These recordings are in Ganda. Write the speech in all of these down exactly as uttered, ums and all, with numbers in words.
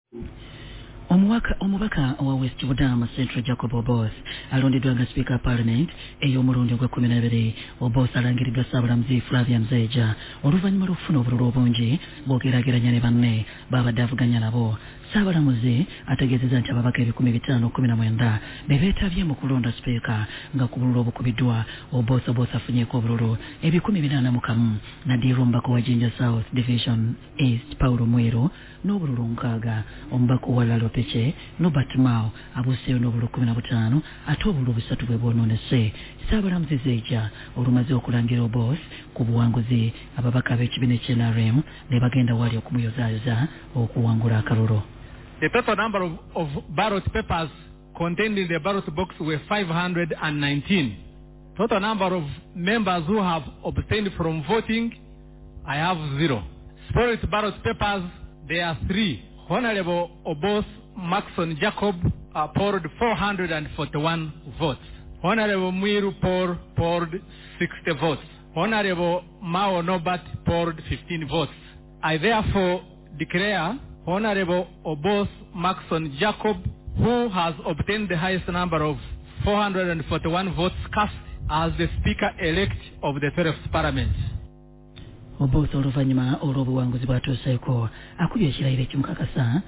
Omubaka omubaka wa West Budama Central Jacob Oboth alondeddwa nga Speaker of Parliament ey'omulundi ogwa kumi n'ebiri. Oboth alangiridwa Ssaabalamuzi Flavia Mzeeja oluvannyuma lw'okufuna obululu obungi bw'ogeraageranya ne banne baabadde avuganya nabo. Ssaabalamuzi ategeezezza nti ababaka ebikumi bitaano kumi na mwenda be beetabye mu kulonda Speaker nga ku bululu obukubiddwa Oboth Oboth afunyeeko obululu ebikumi binaana mu kamu Nadir omubaka wa Jinja South Division East Paulo Mweru n'obululu nkaaga. Omubaka wa Lalo Peche Norbert Mao abuuseeyo n'obululu kumi na butaano ate obululu busatu bwe bwonoonese. Ssaabalamuzi Zeeja olumaze okulangira Oboth ku buwanguzi ababaka b'ekibiina ky'N R M ne bagenda wali okumuyozaayoza okuwangula akalulu. The total number of, of ballot papers contained in the ballot box were five hundred nineteen. Total number of members who have abstained from voting, I have zero. Spoiled ballot papers, there are three. Honorable Oboth Maxon Jacob uh, polled four hundred forty-one votes. Honorable Mwiru Paul polled sixty votes. Honorable Mao Norbert polled fifteen votes. I therefore declare Honorable Oboth Maxon Jacob, who has obtained the highest number of four hundred forty-one votes cast, as the Speaker-elect of the twelfth Parliament. Oboth oluvannyuma olw'obuwanguzi bw'atuuseeko akubye ekirayiro ekimukakasa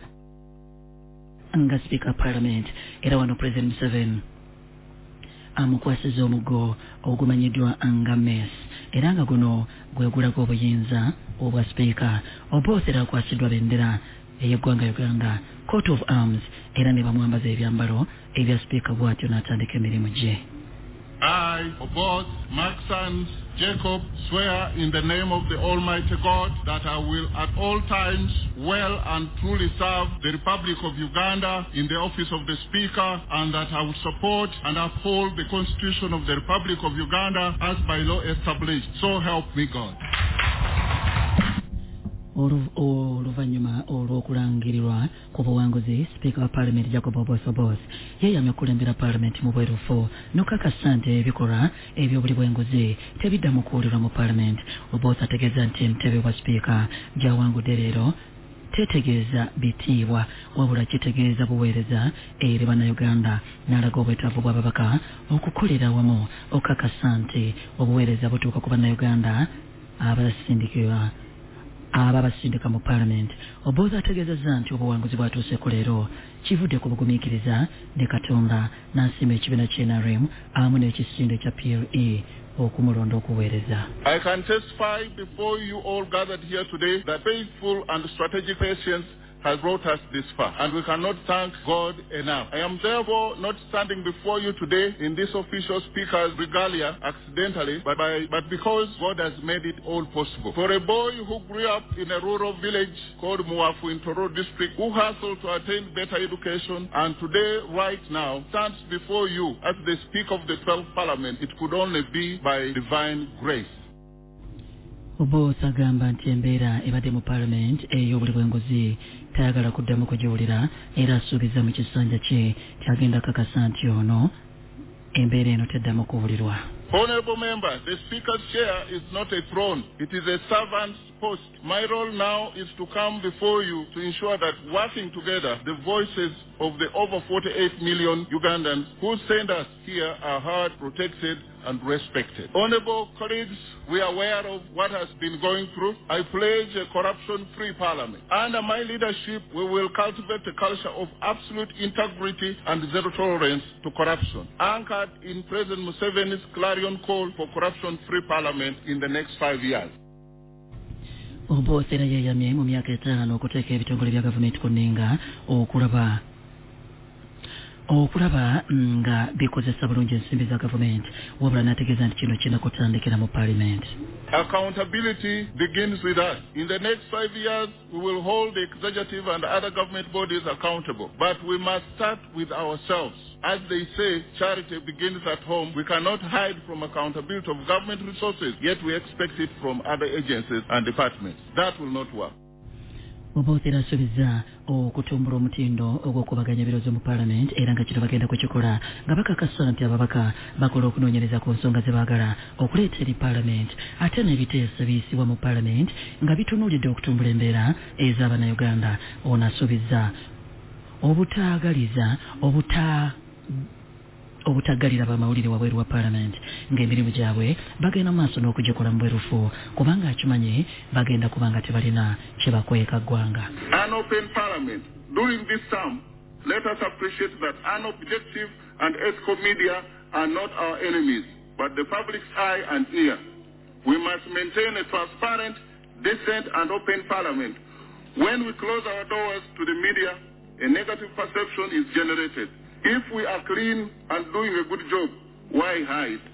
nga Speaker Parliament era wano President Museveni amukwasiza omuggo ogumanyiddwa nga mess era nga guno gwegulaga obuyinza obwa Speaker. Oboth era akwasiddwa bendera ey'eggwanga Uganda, Coat of Arms era ne bamwambaza ebyambalo ebya Speaker bw'atyo n'atandika emirimu gye. I, Oboth Maxon Jacob, swear in the name of the Almighty God that I will at all times well and truly serve the Republic of Uganda in the office of the Speaker, and that I will support and uphold the Constitution of the Republic of Uganda as by law established. So help me God. Oluvannyuma olw'okulangirirwa ku buwanguzi, Speaker wa Parliament Jacob Oboth Oboth yeeyamye okulembera Parliament mu bwerufu n'okukakasa nti ebikolwa eby'obuli bw'enguzi tebiddamu kuwulirwa mu Parliament. Oboth ategeeza nti entebe bwa Speaker gy'awangudde leero tetegeeza bitiibwa wabula kitegeeza buweereza eri bannayuganda, n'alaga obwetaavu bw'ababaka okukolera awamu okukakasa nti obuweereza butuuka ku bannayuganda abasindikibwa ababasindika mu Parliament. Oboth ategeezezza nti obuwanguzi bwatuuseeko leero kivudde ku bugumiikiriza ne Katonda n'asiima ekibiina ky'N R M awamu n'ekisinde kya P L E okumulonda okuweereza. I can testify before you all gathered here today that faithful and strategic patience has brought us this far, and we cannot thank God enough. I am therefore not standing before you today in this official speaker's regalia accidentally, but, by, but because God has made it all possible. For a boy who grew up in a rural village called Muafu in Toro district, who hustled to attain better education, and today, right now, stands before you as the Speaker of the twelfth Parliament, it could only be by divine grace. Oboth agamba nti embeera ebadde mu Parliament ey'obuli bw'enguzi tayagala kuddamu kugiwulira era asuubiza mu kisanja kye kyagenda kakasa nti ono embeera eno teddamu kuwulirwa. Honorable members, the Speaker's chair is not a throne. It is a servant's post. My role now is to come before you to ensure that working together, the voices of the over forty-eight million Ugandans who send us here are heard, protected, and respected. Honorable colleagues, we are aware of what has been going through. I pledge a corruption-free parliament. Under my leadership, we will cultivate a culture of absolute integrity and zero tolerance to corruption, anchored in President Museveni's clarion call for corruption-free parliament in the next five years. Oboth era yeeyamye mu myaka etaano okuteeka ebitongole bya gavumenti ku nninga okulaba okulaba nga bikozesa bulungi ensimbi za gavumenti wabula n'ategeeza nti kino kirina kutandikira mu Parliament. Accountability begins with us. In the next five years, we will hold the executive and other government bodies accountable. But we must start with ourselves. As they say, charity begins at home. We cannot hide from accountability of government resources, yet we expect it from other agencies and departments. That will not work. Oboth era asuubiza okutumbula omutindo ogw'okubaganya ebirozo mu Parliament era nga kino bagenda kukikola nga bakakasa nti ababaka bakola okunoonyereza ku nsonga ze baagala okuleeta eri Parliament ate n'ebiteeso biyisibwa mu Parliament nga bitunuulidde okutumbula embeera ez'Abannayuganda. Ono asuubiza obutaagaliza obuta obutagalira bamawulire wabweru wa Parliament ng'emirimu gyabwe bagenda maaso n'okugikola mu bwerufu kubanga akimanye bagenda kubanga tebalina kye bakweka ggwanga. An open Parliament during this term, let us appreciate that unobjective and ethical media are not our enemies but the public's eye and ear. We must maintain a transparent, decent and open Parliament. When we close our doors to the media, a negative perception is generated. If we are clean and doing a good job, why hide?